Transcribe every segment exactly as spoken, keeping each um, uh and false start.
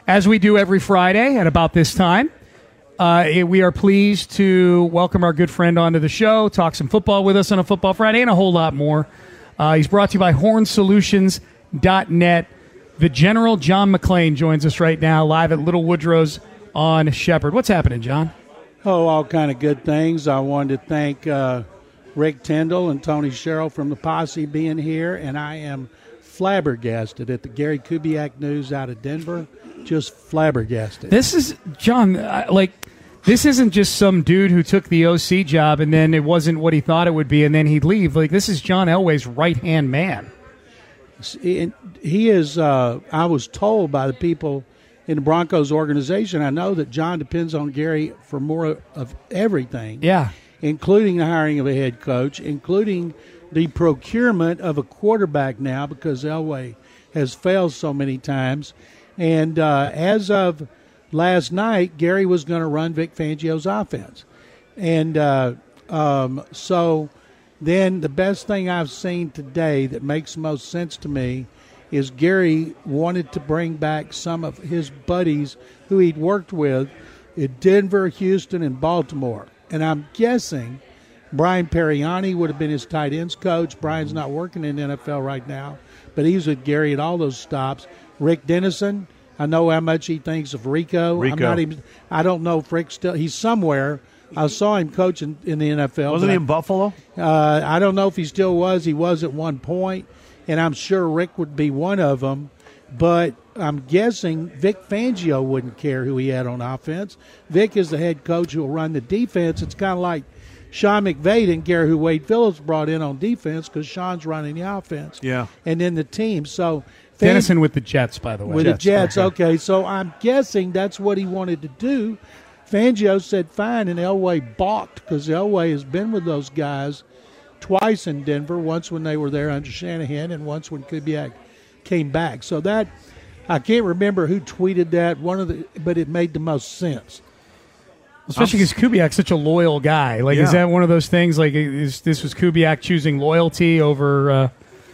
As we do every Friday at about this time, uh, we are pleased to welcome our good friend onto the show, talk some football with us on a Football Friday, and a whole lot more. Uh, he's brought to you by horn solutions dot net. The General John McClain joins us right now, live at Little Woodrow's on Shepherd. What's happening, John? Oh, all kind of good things. I wanted to thank uh, Rick Tyndall and Tony Sherrill from the Posse being here, and I am flabbergasted at the Gary Kubiak news out of Denver. Just flabbergasted. This is, John, uh, like, this isn't just some dude who took the O C job and then it wasn't what he thought it would be and then he'd leave. Like, this is John Elway's right-hand man. He is, uh, I was told by the people in the Broncos organization, I know that John depends on Gary for more of everything. Yeah. Including the hiring of a head coach, including the procurement of a quarterback now because Elway has failed so many times. And uh, as of last night, Gary was going to run Vic Fangio's offense. And uh, um, so then the best thing I've seen today that makes the most sense to me is Gary wanted to bring back some of his buddies who he'd worked with in Denver, Houston, and Baltimore. And I'm guessing Brian Periani would have been his tight ends coach. Brian's not working in the N F L right now, but he's with Gary at all those stops. Rick Dennison, I know how much he thinks of Rico. Rico. I'm not even, I don't know if Rick's still – he's somewhere. I saw him coaching in the N F L. Wasn't he in I, Buffalo? Uh, I don't know if he still was. He was at one point, and I'm sure Rick would be one of them. But I'm guessing Vic Fangio wouldn't care who he had on offense. Vic is the head coach who will run the defense. It's kind of like Sean McVay didn't care who Wade Phillips brought in on defense because Sean's running the offense. Yeah. And then the team. So Dennison with the Jets, by the way. With Jets. the Jets, okay. okay. So I'm guessing that's what he wanted to do. Fangio said fine, and Elway balked because Elway has been with those guys twice in Denver, once when they were there under Shanahan and once when Kubiak came back. So that, I can't remember who tweeted that, One of the, but it made the most sense. Especially because Kubiak's such a loyal guy. Like, Yeah. is that one of those things? Like, is this was Kubiak choosing loyalty over uh,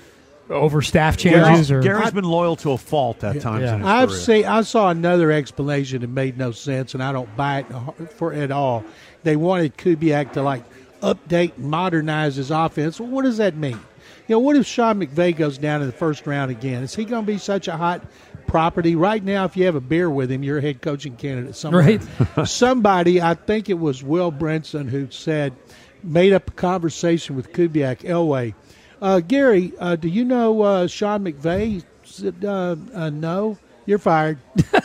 over staff changes? Gary's, or Gary's been loyal to a fault at times Yeah. in his I've career. seen. I saw another explanation that made no sense, and I don't buy it for at all. They wanted Kubiak to like update and modernize his offense. Well, what does that mean? You know, what if Sean McVay goes down in the first round again? Is he going to be such a hot property? Right now, if you have a beer with him, you're a head coaching candidate somewhere. Right. Somebody, I think it was Will Brinson, who said, made up a conversation with Kubiak, Elway. Uh, Gary, uh, do you know uh, Sean McVay? He said, uh, uh, no. You're fired.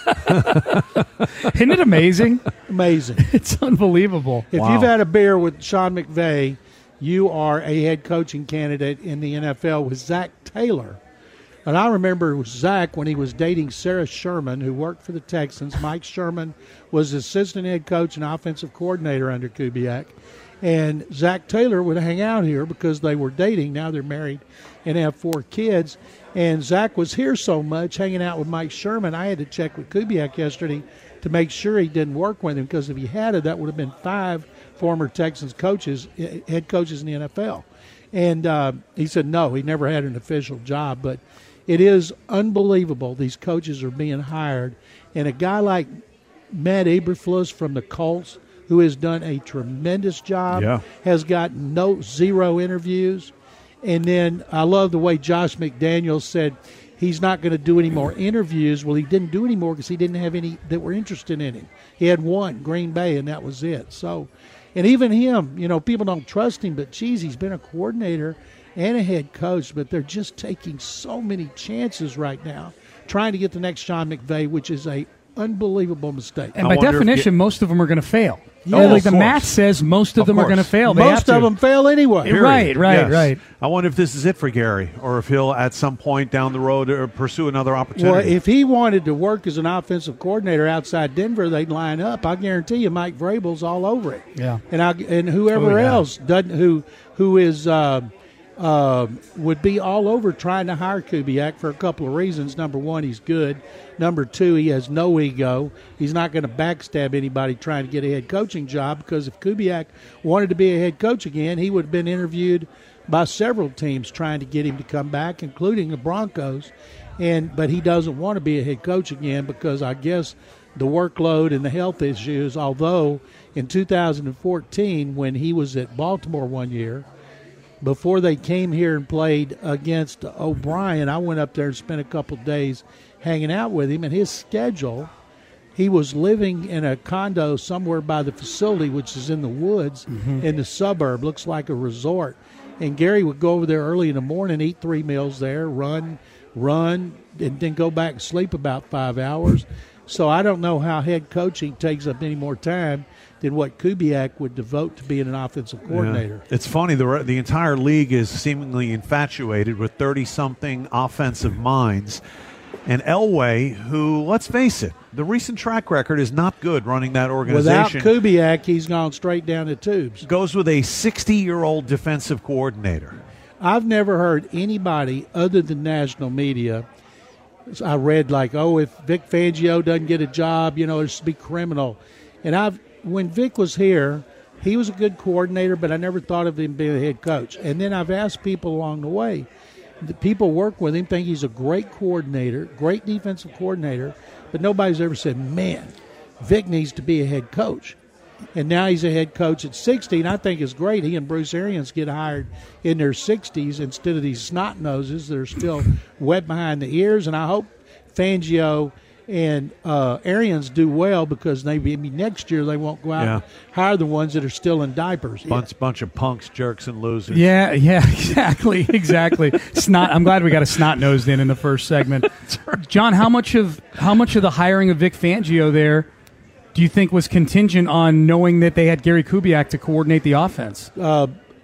Isn't it amazing? Amazing. It's unbelievable. If Wow. you've had a beer with Sean McVay, you are a head coaching candidate in the N F L with Zach Taylor. And I remember it was Zach when he was dating Sarah Sherman, who worked for the Texans. Mike Sherman was assistant head coach and offensive coordinator under Kubiak. And Zach Taylor would hang out here because they were dating. Now they're married and have four kids. And Zach was here so much hanging out with Mike Sherman, I had to check with Kubiak yesterday to make sure he didn't work with him, because if he had it, that would have been five former Texans coaches, head coaches in the N F L. And uh, he said no, he never had an official job. But it is unbelievable these coaches are being hired. And a guy like Matt Eberflus from the Colts, who has done a tremendous job, Yeah. has got no zero interviews. And then I love the way Josh McDaniels said he's not going to do any more interviews. Well, he didn't do any more because he didn't have any that were interested in him. He had one, Green Bay, and that was it. So, and even him, you know, people don't trust him, but, geez, he's been a coordinator and a head coach, but they're just taking so many chances right now trying to get the next Sean McVay, which is a unbelievable mistake. And I by wonder if definition, you- most of them are going to fail. Yeah, Oh, like of the course. math says, most of, Of them are course. going to fail. They Most have of to. them fail anyway. Period. Right, right, Yes. right. I wonder if this is it for Gary, or if he'll at some point down the road uh, pursue another opportunity. Well, if he wanted to work as an offensive coordinator outside Denver, they'd line up. I guarantee you, Mike Vrabel's all over it. Yeah. and I and whoever Oh, yeah. else doesn't who who is uh, uh, would be all over trying to hire Kubiak for a couple of reasons. Number one, he's good. Number two, he has no ego. He's not going to backstab anybody trying to get a head coaching job, because if Kubiak wanted to be a head coach again, he would have been interviewed by several teams trying to get him to come back, including the Broncos. and but he doesn't want to be a head coach again because I guess the workload and the health issues. Although in two thousand fourteen, when he was at Baltimore one year, before they came here and played against O'Brien, I went up there and spent a couple of days hanging out with him, and his schedule, he was living in a condo somewhere by the facility, which is in the woods, mm-hmm. in the suburb, looks like a resort. And Gary would go over there early in the morning, eat three meals there, run, run, and then go back and sleep about five hours. So I don't know how head coaching takes up any more time than what Kubiak would devote to being an offensive coordinator. Yeah. It's funny, the the entire league is seemingly infatuated with thirty-something offensive minds. And Elway, who, let's face it, the recent track record is not good running that organization. Without Kubiak, he's gone straight down the tubes. Goes with a sixty-year-old defensive coordinator. I've never heard anybody other than national media. I read like, oh, if Vic Fangio doesn't get a job, you know, it's to be criminal. And I've when Vic was here, he was a good coordinator, but I never thought of him being a head coach. And then I've asked people along the way. The people work with him, think he's a great coordinator, great defensive coordinator, but nobody's ever said, man, Vic needs to be a head coach. And now he's a head coach at sixty, and I think it's great. He and Bruce Arians get hired in their sixties instead of these snot noses that are still wet behind the ears. And I hope Fangio and uh, Arians do well because maybe next year they won't go out yeah. and hire the ones that are still in diapers. Bunch, yeah. bunch of punks, jerks, and losers. Yeah, yeah, exactly, exactly. Snot. I'm glad we got a snot nosed in in the first segment. John, how much of how much of the hiring of Vic Fangio there do you think was contingent on knowing that they had Gary Kubiak to coordinate the offense? Uh,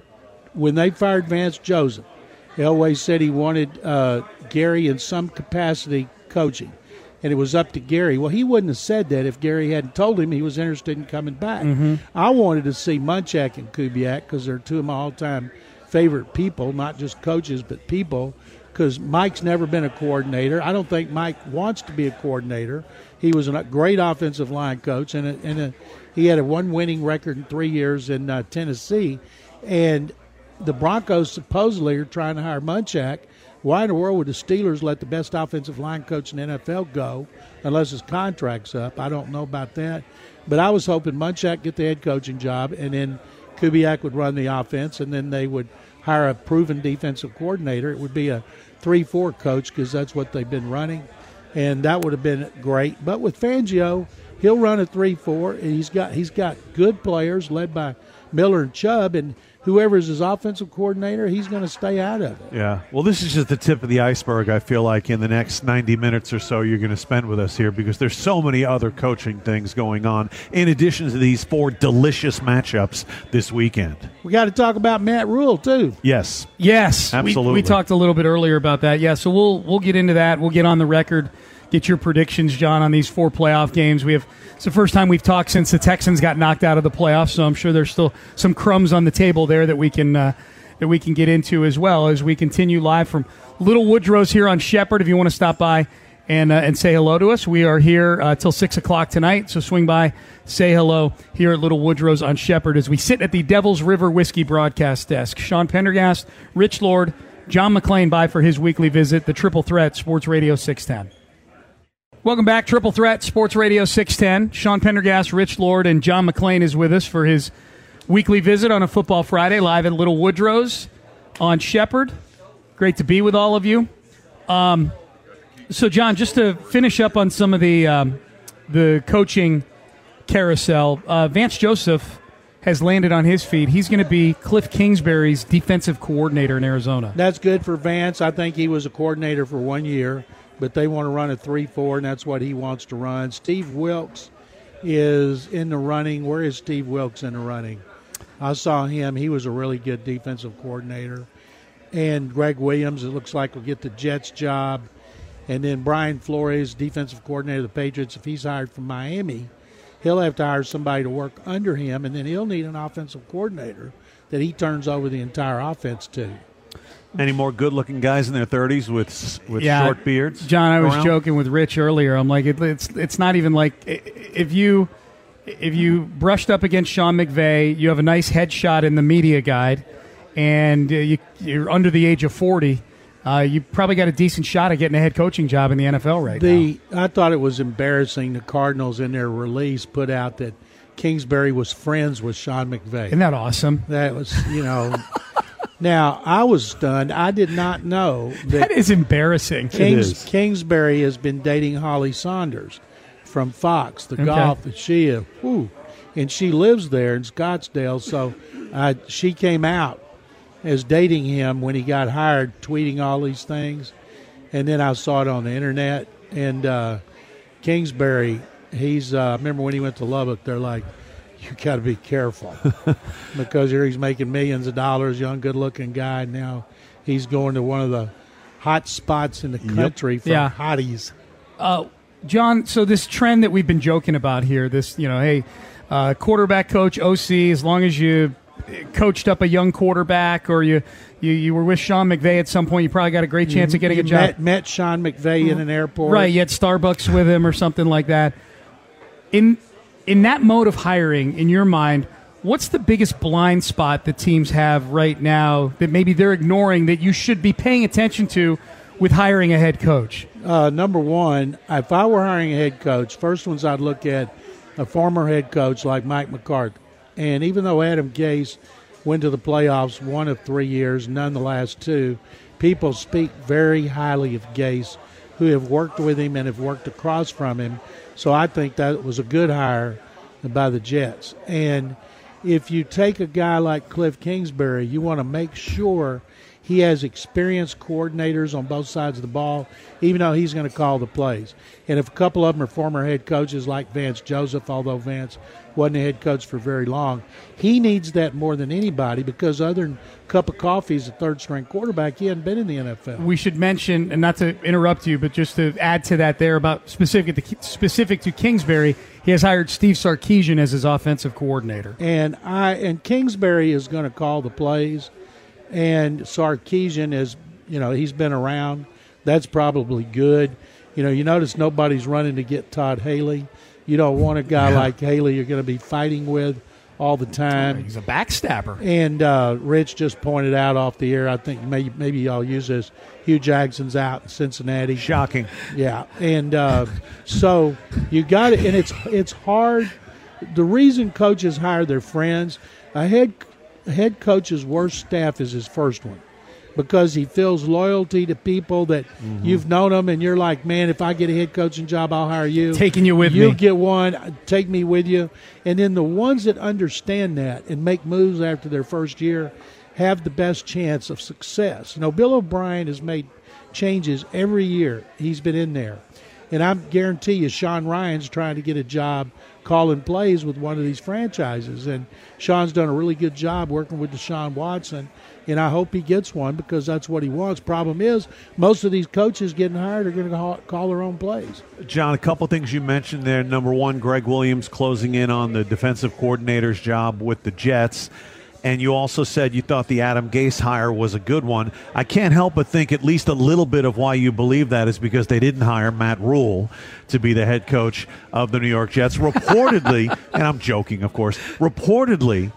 when they fired Vance Joseph, Elway said he wanted uh, Gary in some capacity coaching. And it was up to Gary. Well, he wouldn't have said that if Gary hadn't told him he was interested in coming back. Mm-hmm. I wanted to see Munchak and Kubiak because they're two of my all-time favorite people, not just coaches but people, because Mike's never been a coordinator. I don't think Mike wants to be a coordinator. He was a great offensive line coach, and, a, and a, he had a one-winning record in three years in uh, Tennessee. And the Broncos supposedly are trying to hire Munchak. Why in the world would the Steelers let the best offensive line coach in the N F L go unless his contract's up? I don't know about that. But I was hoping Munchak get the head coaching job, and then Kubiak would run the offense, and then they would hire a proven defensive coordinator. It would be a three four coach because that's what they've been running, and that would have been great. But with Fangio, he'll run a three four, and he's got he's got good players led by Miller and Chubb, and whoever's his offensive coordinator, he's going to stay out of it. Yeah. Well, this is just the tip of the iceberg, I feel like, in the next ninety minutes or so you're going to spend with us here because there's so many other coaching things going on in addition to these four delicious matchups this weekend. We got to talk about Matt Rule, too. Yes. Yes. Absolutely. We, we talked a little bit earlier about that. Yeah, so we'll we'll get into that. We'll get on the record, get your predictions, John, on these four playoff games. We have It's the first time we've talked since the Texans got knocked out of the playoffs, so I'm sure there's still some crumbs on the table there that we can uh, that we can get into as well as we continue live from Little Woodrow's here on Shepherd. If you want to stop by and uh, and say hello to us, we are here uh, till six o'clock tonight. So swing by, say hello here at Little Woodrow's on Shepherd as we sit at the Devil's River Whiskey broadcast desk. Sean Pendergast, Rich Lord, John McClain by for his weekly visit. The Triple Threat Sports Radio six ten. Welcome back, Triple Threat, Sports Radio six ten. Sean Pendergast, Rich Lord, and John McClain is with us for his weekly visit on a Football Friday live at Little Woodrow's on Shepherd. Great to be with all of you. Um, so, John, just to finish up on some of the um, the coaching carousel, uh, Vance Joseph has landed on his feet. He's going to be Cliff Kingsbury's defensive coordinator in Arizona. That's good for Vance. I think he was a coordinator for one year. But they want to run a three four, and that's what he wants to run. Steve Wilks is in the running. Where is Steve Wilks in the running? I saw him. He was a really good defensive coordinator. And Greg Williams, it looks like, will get the Jets job. And then Brian Flores, defensive coordinator of the Patriots, if he's hired from Miami, he'll have to hire somebody to work under him, and then he'll need an offensive coordinator that he turns over the entire offense to. Any more good-looking guys in their thirties with with yeah, short beards? John, I was around? joking with Rich earlier. I'm like, it, it's it's not even like if you if you brushed up against Sean McVay, you have a nice headshot in the media guide, and uh, you, you're under the age of forty. uh, you probably got a decent shot at getting a head coaching job in the N F L right the, now. I thought it was embarrassing. The Cardinals, in their release, put out that Kingsbury was friends with Sean McVay. Isn't that awesome? That was, you know. Now, I was stunned. I did not know that, That is embarrassing. Kings, is. Kingsbury has been dating Holly Saunders from Fox, the Okay. golf that she is. Whew, and she lives there in Scottsdale. So uh, she came out as dating him when he got hired, tweeting all these things. And then I saw it on the internet. And uh, Kingsbury, he's, uh, I remember when he went to Lubbock, they're like, you got to be careful because here he's making millions of dollars, young, good-looking guy. Now he's going to one of the hot spots in the country for Yeah. hotties. Uh, John, so this trend that we've been joking about here, this, you know, hey, uh, quarterback coach, O C, as long as you coached up a young quarterback or you, you, you were with Sean McVay at some point, you probably got a great chance of getting You a job. Met, met Sean McVay in an airport. Right, you had Starbucks with him or something like that. In in that mode of hiring, in your mind, what's the biggest blind spot that teams have right now that maybe they're ignoring that you should be paying attention to with hiring a head coach? Uh, number one, if I were hiring a head coach, first ones I'd look at a former head coach like Mike McCarthy. And even though Adam Gase went to the playoffs one of three years, none the last two, people speak very highly of Gase, who have worked with him and have worked across from him. So I think that was a good hire by the Jets. And if you take a guy like Cliff Kingsbury, you want to make sure he has experienced coordinators on both sides of the ball, even though he's going to call the plays. And if a couple of them are former head coaches like Vance Joseph, although Vance wasn't a head coach for very long, he needs that more than anybody because other than Cup of Coffee as a third-string quarterback, he hadn't been in the N F L. We should mention, and not to interrupt you, but just to add to that there about specific to, specific to Kingsbury, he has hired Steve Sarkisian as his offensive coordinator. And I and Kingsbury is going to call the plays, and Sarkisian is, you know, he's been around. That's probably good. You know, you notice nobody's running to get Todd Haley. You don't want a guy Yeah. like Haley you're going to be fighting with all the time. He's a backstabber. And uh, Rich just pointed out off the air, I think maybe maybe y'all use this, Hugh Jackson's out in Cincinnati. Shocking. Yeah, and uh, so you got it, and it's it's hard. The reason coaches hire their friends, a head a head coach's worst staff is his first one, because he feels loyalty to people that you've known them, and you're like, man, if I get a head coaching job, I'll hire you. Taking you with You'll me. get one. Take me with you. And then the ones that understand that and make moves after their first year have the best chance of success. You know, Bill O'Brien has made changes every year he's been in there. And I guarantee you Sean Ryan's trying to get a job calling plays with one of these franchises. And Sean's done a really good job working with Deshaun Watson. And I hope he gets one because that's what he wants. Problem is, most of these coaches getting hired are going to call their own plays. John, a couple things you mentioned there. Number one, Greg Williams closing in on the defensive coordinator's job with the Jets. And you also said you thought the Adam Gase hire was a good one. I can't help but think at least a little bit of why you believe that is because they didn't hire Matt Rule to be the head coach of the New York Jets. Reportedly, and I'm joking, of course, reportedly,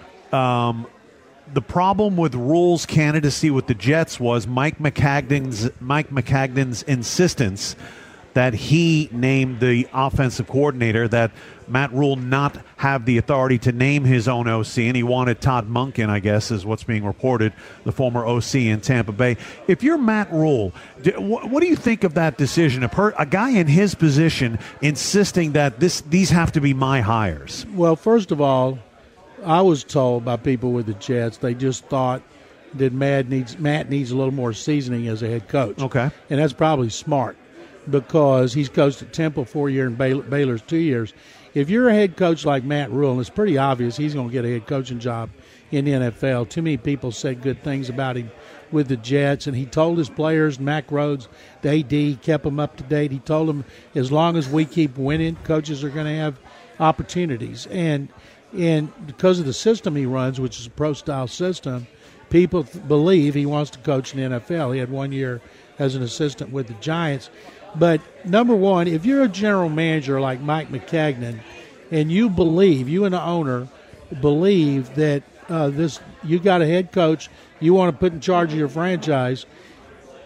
um, the problem with Rule's candidacy with the Jets was Mike Maccagden's, Mike Maccagden's insistence that he named the offensive coordinator, that Matt Rule not have the authority to name his own O C, and he wanted Todd Monken, I guess, is what's being reported, the former O C in Tampa Bay. If you're Matt Rule, do, wh- what do you think of that decision? A, per, a guy in his position insisting that this these have to be my hires. Well, first of all, I was told by people with the Jets, they just thought that Matt needs, Matt needs a little more seasoning as a head coach. Okay. And that's probably smart because he's coached at Temple four years and Baylor, Baylor's two years. If you're a head coach like Matt Rule, and it's pretty obvious he's going to get a head coaching job in the N F L. Too many people said good things about him with the Jets, and he told his players, Mack Rhodes, the A D, kept them up to date. He told them as long as we keep winning, coaches are going to have opportunities. And and because of the system he runs, which is a pro-style system, people th- believe he wants to coach in the N F L. He had one year as an assistant with the Giants. But number one, if you're a general manager like Mike Maccagnan, and you believe, you and the owner believe that uh, this, you got a head coach you want to put in charge of your franchise,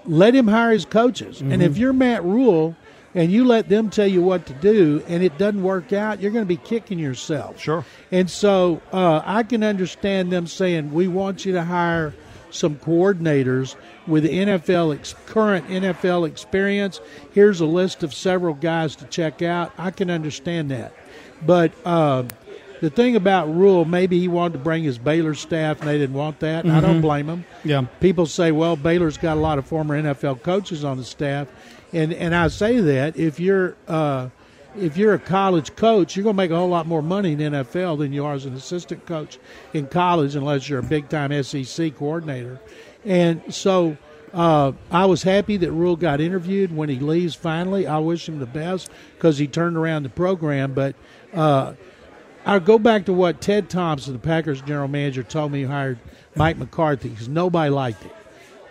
let him hire his coaches. Mm-hmm. And if you're Matt Rule and you let them tell you what to do and it doesn't work out, you're going to be kicking yourself. Sure. And so uh, I can understand them saying, we want you to hire some coordinators with N F L ex- current N F L experience. Here's a list of several guys to check out. I can understand that. But uh, the thing about Rule, maybe he wanted to bring his Baylor staff and they didn't want that. Mm-hmm. I don't blame him. Yeah. People say, well, Baylor's got a lot of former N F L coaches on the staff. And and I say that if you're uh, if you're a college coach, you're going to make a whole lot more money in the N F L than you are as an assistant coach in college unless you're a big-time S E C coordinator. And so uh, I was happy that Rule got interviewed when he leaves finally. I wish him the best because he turned around the program. But uh, I'll go back to what Ted Thompson, the Packers general manager, told me he hired Mike McCarthy because nobody liked it.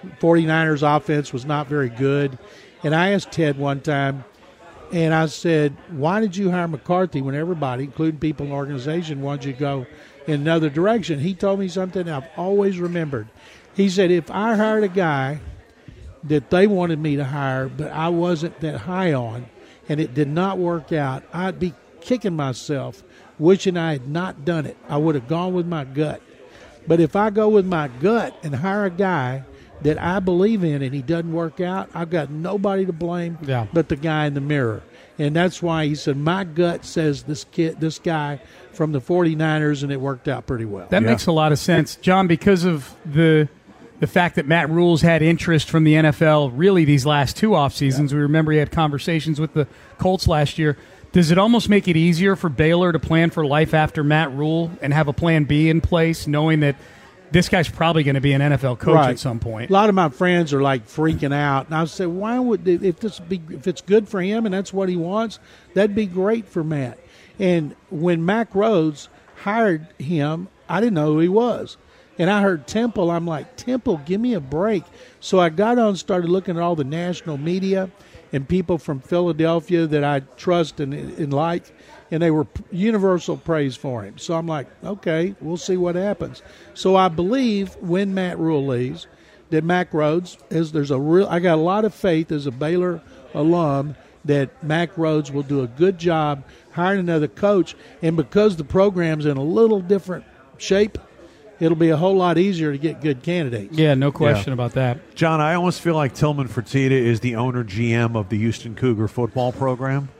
49ers offense was not very good. And I asked Ted one time, and I said, why did you hire McCarthy when everybody, including people in the organization, wanted you to go in another direction? He told me something I've always remembered. He said, if I hired a guy that they wanted me to hire, but I wasn't that high on, and it did not work out, I'd be kicking myself, wishing I had not done it. I would have gone with my gut. But if I go with my gut and hire a guy that I believe in and he doesn't work out, I've got nobody to blame yeah. but the guy in the mirror. And that's why he said, my gut says this kid, this guy from the 49ers, and it worked out pretty well. That yeah. makes a lot of sense. John, because of the the fact that Matt Rule's had interest from the N F L really these last two off seasons, yeah. we remember he had conversations with the Colts last year. Does it almost make it easier for Baylor to plan for life after Matt Rule and have a plan B in place, knowing that this guy's probably going to be an N F L coach right. at some point? A lot of my friends are like freaking out, and I say, why would if this be if it's good for him and that's what he wants, that'd be great for Matt. And when Mack Rhodes hired him, I didn't know who he was. And I heard Temple. I'm like, Temple, give me a break. So I got on and started looking at all the national media and people from Philadelphia that I trust and, and like, and they were universal praise for him. So I'm like, okay, we'll see what happens. So I believe when Matt Rule leaves that Mack Rhodes is there's a real. I got a lot of faith as a Baylor alum that Mack Rhodes will do a good job hiring another coach, and because the program's in a little different shape, it'll be a whole lot easier to get good candidates. Yeah, no question yeah. about that. John, I almost feel like Tillman Fertitta is the owner G M of the Houston Cougar football program.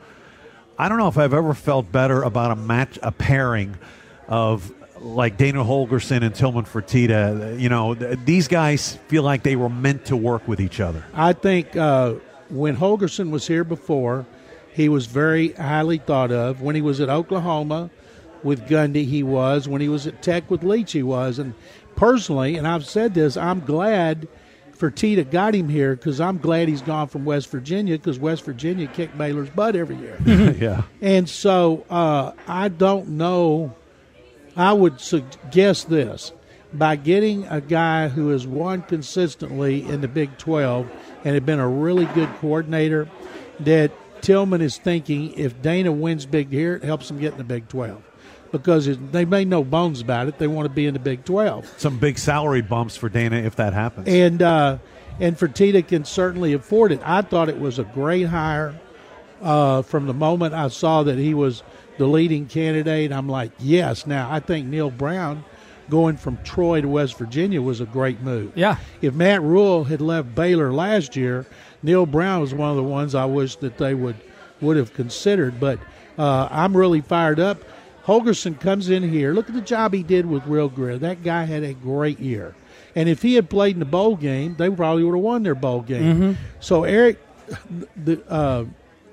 I don't know if I've ever felt better about a match, a pairing of like Dana Holgorsen and Tillman Fertitta. You know, th- these guys feel like they were meant to work with each other. I think uh, when Holgorsen was here before, he was very highly thought of. When he was at Oklahoma with Gundy, he was. When he was at Tech with Leach, he was. And personally, and I've said this, I'm glad Fertitta got him here because I'm glad he's gone from West Virginia because West Virginia kicked Baylor's butt every year. yeah. And so uh, I don't know. I would suggest this. By getting a guy who has won consistently in the Big twelve and had been a really good coordinator, that Tillman is thinking if Dana wins big here, it helps him get in the Big twelve. Because it, they made no bones about it. They want to be in the Big twelve. Some big salary bumps for Dana if that happens. And uh, and Fertitta can certainly afford it. I thought it was a great hire uh, from the moment I saw that he was the leading candidate. I'm like, yes. Now, I think Neil Brown going from Troy to West Virginia was a great move. Yeah. If Matt Rule had left Baylor last year, Neil Brown was one of the ones I wish that they would, would have considered. But uh, I'm really fired up. Holgorsen comes in here. Look at the job he did with Real Grier. That guy had a great year. And if he had played in the bowl game, they probably would have won their bowl game. Mm-hmm. So Eric, the uh,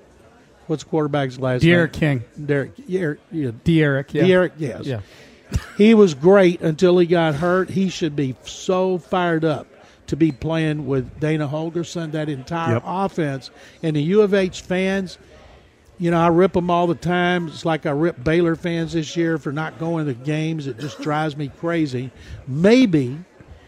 what's the quarterback's last De'Aaron name? King. Derek, yeah, yeah. De'Aaron, yeah. De'Aaron, yes. Yeah. He was great until he got hurt. He should be so fired up to be playing with Dana Holgorsen, that entire yep. offense. And the U of H fans, you know, I rip them all the time. It's like I rip Baylor fans this year for not going to the games. It just drives me crazy. Maybe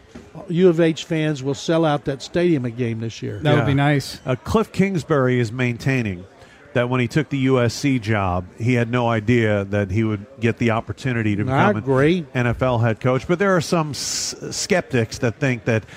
U of H fans will sell out that stadium a game this year. That yeah. would be nice. Uh, Cliff Kingsbury is maintaining that when he took the U S C job, he had no idea that he would get the opportunity to I become agree. an N F L head coach. But there are some s- skeptics that think that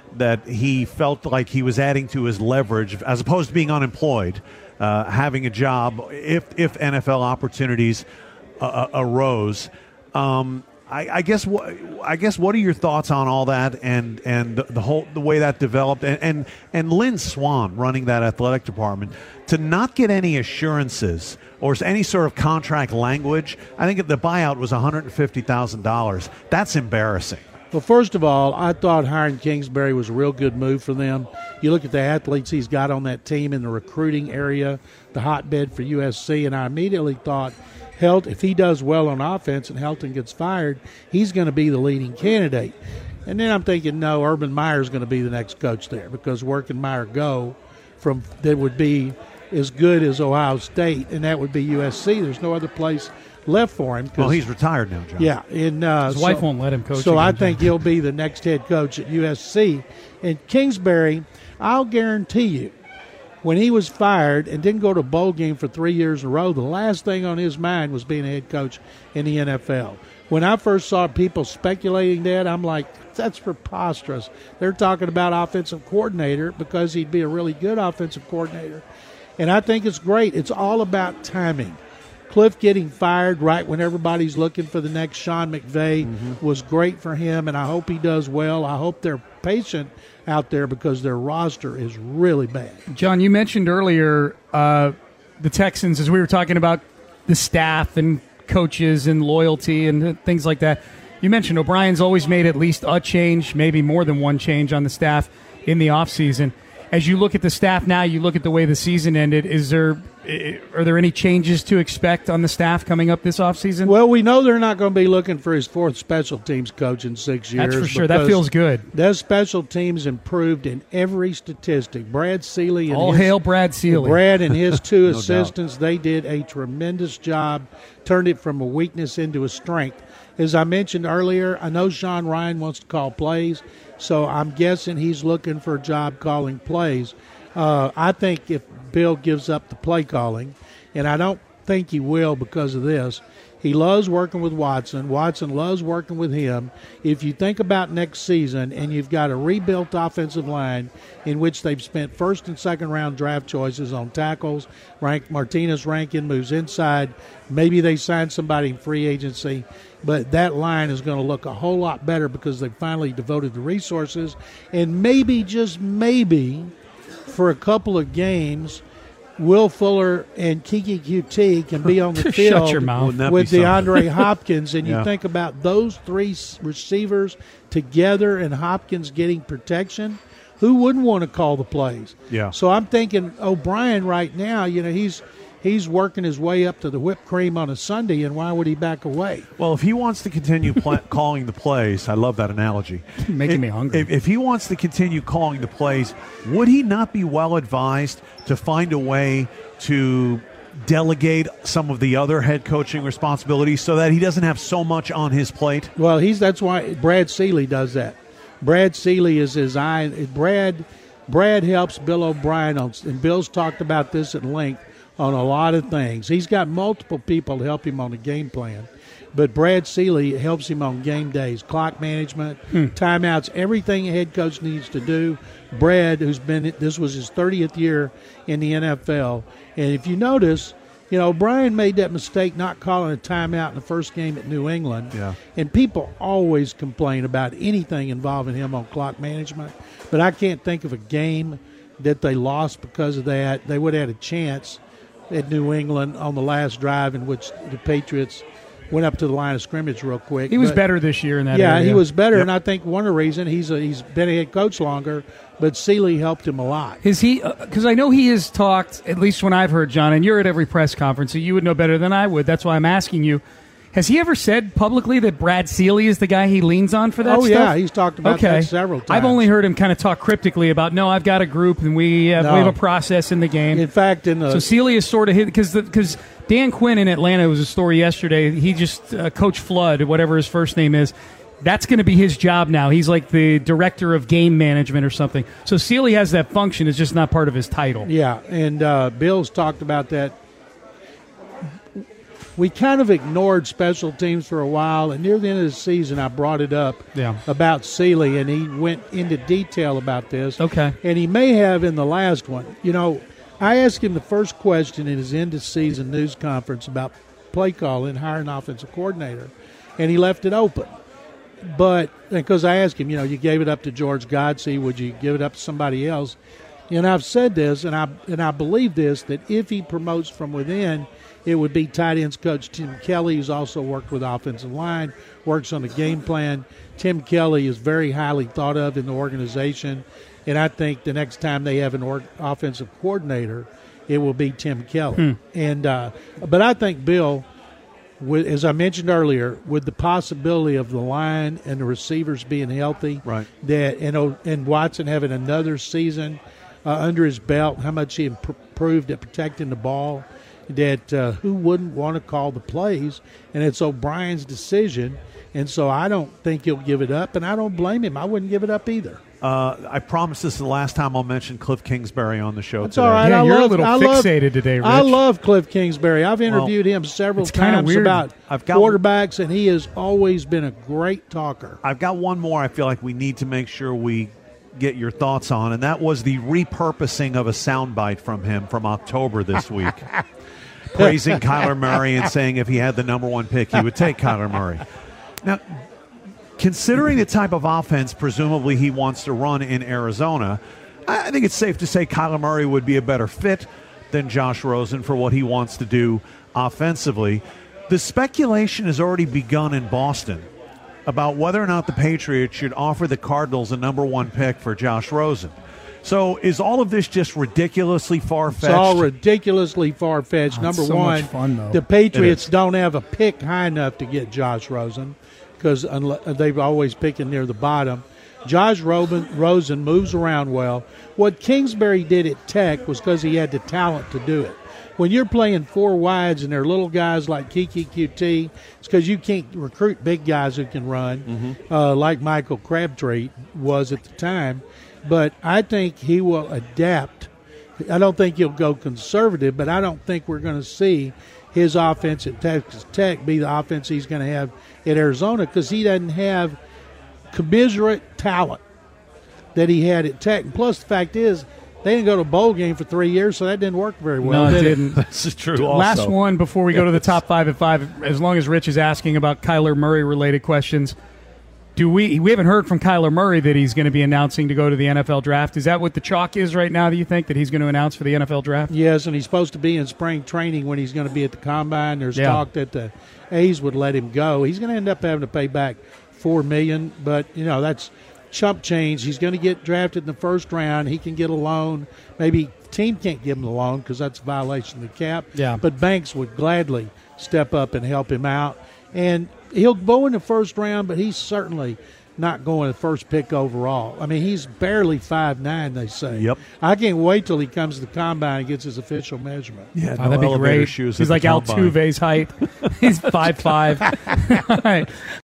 that he felt like he was adding to his leverage as opposed to being unemployed, uh, having a job if if N F L opportunities uh, arose. Um, I, I guess what I guess what are your thoughts on all that and and the whole the way that developed and, and and Lynn Swann running that athletic department to not get any assurances or any sort of contract language. I think the buyout was one hundred fifty thousand dollars. That's embarrassing. Well, first of all, I thought hiring Kingsbury was a real good move for them. You look at the athletes he's got on that team in the recruiting area, the hotbed for U S C, and I immediately thought, Helt, if he does well on offense and Helton gets fired, he's going to be the leading candidate. And then I'm thinking, no, Urban Meyer's going to be the next coach there because where can Meyer go from that would be as good as Ohio State, and that would be U S C. There's no other place left for him. Well, he's retired now, John. Yeah. And, uh, His so, wife won't let him coach So again, I think John. he'll be the next head coach at U S C. And Kingsbury, I'll guarantee you, when he was fired and didn't go to a bowl game for three years in a row, the last thing on his mind was being a head coach in the N F L. When I first saw people speculating that, I'm like, that's preposterous. They're talking about offensive coordinator because he'd be a really good offensive coordinator. And I think it's great. It's all about timing. Cliff getting fired right when everybody's looking for the next Sean McVay mm-hmm. was great for him, and I hope he does well. I hope they're patient out there because their roster is really bad. John, you mentioned earlier uh, the Texans, as we were talking about the staff and coaches and loyalty and things like that. You mentioned O'Brien's always made at least a change, maybe more than one change on the staff in the offseason. As you look at the staff now, you look at the way the season ended, is there are there any changes to expect on the staff coming up this offseason? Well, we know they're not going to be looking for his fourth special teams coach in six years. That's for sure. That feels good. Those special teams improved in every statistic. Brad Seeley and All his, hail Brad Seeley. Brad and his two no assistants, doubt. they did a tremendous job, turned it from a weakness into a strength. As I mentioned earlier, I know Sean Ryan wants to call plays, so I'm guessing he's looking for a job calling plays. Uh, I think if Bill gives up the play calling, and I don't think he will because of this, he loves working with Watson. Watson loves working with him. If you think about next season and you've got a rebuilt offensive line in which they've spent first and second round draft choices on tackles, Rank Martinez Rankin moves inside, maybe they sign somebody in free agency, but that line is going to look a whole lot better because they finally devoted the resources. And maybe, just maybe, for a couple of games, Will Fuller and Kiki Q T can be on the field Shut your mouth. with DeAndre something? Hopkins. And you Yeah. think about those three receivers together and Hopkins getting protection. Who wouldn't want to call the plays? Yeah. So I'm thinking O'Brien right now, you know, he's he's working his way up to the whipped cream on a Sunday, and why would he back away? Well, if he wants to continue pla- calling the plays, I love that analogy. Making If- me hungry. If, if he wants to continue calling the plays, would he not be well advised to find a way to delegate some of the other head coaching responsibilities so that he doesn't have so much on his plate? Well, he's that's why Brad Seeley does that. Brad Seeley is his eye. Brad Brad helps Bill O'Brien on, and Bill's talked about this at length on a lot of things. He's got multiple people to help him on the game plan, but Brad Seeley helps him on game days, clock management, Hmm. timeouts, everything a head coach needs to do. Brad, who's been this was his thirtieth year in the N F L, and if you notice, you know, Brian made that mistake not calling a timeout in the first game at New England. Yeah. And people always complain about anything involving him on clock management, but I can't think of a game that they lost because of that. They would have had a chance at New England on the last drive in which the Patriots went up to the line of scrimmage real quick. He was But, better this year in that Yeah, area. he was better, Yep. and I think one of the reasons he's a, he's been a head coach longer, but Seeley helped him a lot. Is he, because I know he has talked, at least when I've heard, John, and you're at every press conference, so you would know better than I would. That's why I'm asking you. Has he ever said publicly that Brad Seeley is the guy he leans on for that Oh, stuff? yeah, he's talked about okay. that several times. I've only heard him kind of talk cryptically about, no, I've got a group and we have, No. we have a process in the game. In fact, in the So Seeley is sort of hit because because Dan Quinn in Atlanta was a story yesterday. He just uh, Coach Flood, whatever his first name is, that's going to be his job now. He's like the director of game management or something. So Seeley has that function. It's just not part of his title. Yeah, and uh, Bill's talked about that. we kind of ignored special teams for a while, and near the end of the season, I brought it up Yeah. about Seeley, and he went into detail about this. Okay. And he may have in the last one. You know, I asked him the first question in his end-of-season news conference about play calling, hiring an offensive coordinator, and he left it open. But because I asked him, you know, you gave it up to George Godsey, would you give it up to somebody else? And I've said this, and I and I believe this, that if he promotes from within, it would be tight ends coach Tim Kelly, who's also worked with offensive line, works on the game plan. Tim Kelly is very highly thought of in the organization, and I think the next time they have an or- offensive coordinator, it will be Tim Kelly. Hmm. And uh, but I think Bill, with, as I mentioned earlier, with the possibility of the line and the receivers being healthy, Right. that and and Watson having another season uh, under his belt, how much he improved at protecting the ball, that uh, who wouldn't want to call the plays, and it's O'Brien's decision, and so I don't think he'll give it up, and I don't blame him. I wouldn't give it up either. Uh, I promise this is the last time I'll mention Cliff Kingsbury on the show That's today. all right. Yeah, I you're a love, little I love- fixated today, Rich. I love Cliff Kingsbury. I've interviewed him several it's kinda times weird. about I've got- quarterbacks, and he has always been a great talker. I've got one more I feel like we need to make sure we get your thoughts on, and that was the repurposing of a soundbite from him from October this week. Praising Kyler Murray and saying if he had the number one pick, he would take Kyler Murray. Now, considering the type of offense presumably he wants to run in Arizona, I I think it's safe to say Kyler Murray would be a better fit than Josh Rosen for what he wants to do offensively. The speculation has already begun in Boston about whether or not the Patriots should offer the Cardinals a number one pick for Josh Rosen. So is all of this just ridiculously far-fetched? It's all ridiculously far-fetched. Oh, it's Number so one, much fun, though. the Patriots It is. don't have a pick high enough to get Josh Rosen because they've always picking near the bottom. Josh Rosen, Rosen moves around well. What Kingsbury did at Tech was because he had the talent to do it. When you're playing four wides and they're little guys like Kiki Q T, it's because you can't recruit big guys who can run, Mm-hmm. uh, like Michael Crabtree was at the time. But I think he will adapt. I don't think he'll go conservative, but I don't think we're going to see his offense at Texas Tech be the offense he's going to have at Arizona because he doesn't have commensurate talent that he had at Tech. And plus, the fact is, they didn't go to a bowl game for three years, so that didn't work very well. No, it did didn't. This is true Last also. one before we go to the top five at five. As long as Rich is asking about Kyler Murray related questions, do we? We haven't heard from Kyler Murray that he's going to be announcing to go to the N F L draft. Is that what the chalk is right now? Do you think that he's going to announce for the N F L draft? Yes, and he's supposed to be in spring training when he's going to be at the combine. There's Yeah. talk that the A's would let him go. He's going to end up having to pay back four million dollars, but you know that's chump change. He's going to get drafted in the first round. He can get a loan. Maybe team can't give him the loan because that's a violation of the cap. Yeah. But banks would gladly step up and help him out, and he'll go in the first round. But he's certainly not going the first pick overall. I mean, he's barely five nine, they say. Yep. I can't wait till he comes to the combine and gets his official measurement. Yeah, Oh, no that'd be elevator great. shoes He's at like the combine. Altuve's height. He's five five. All right.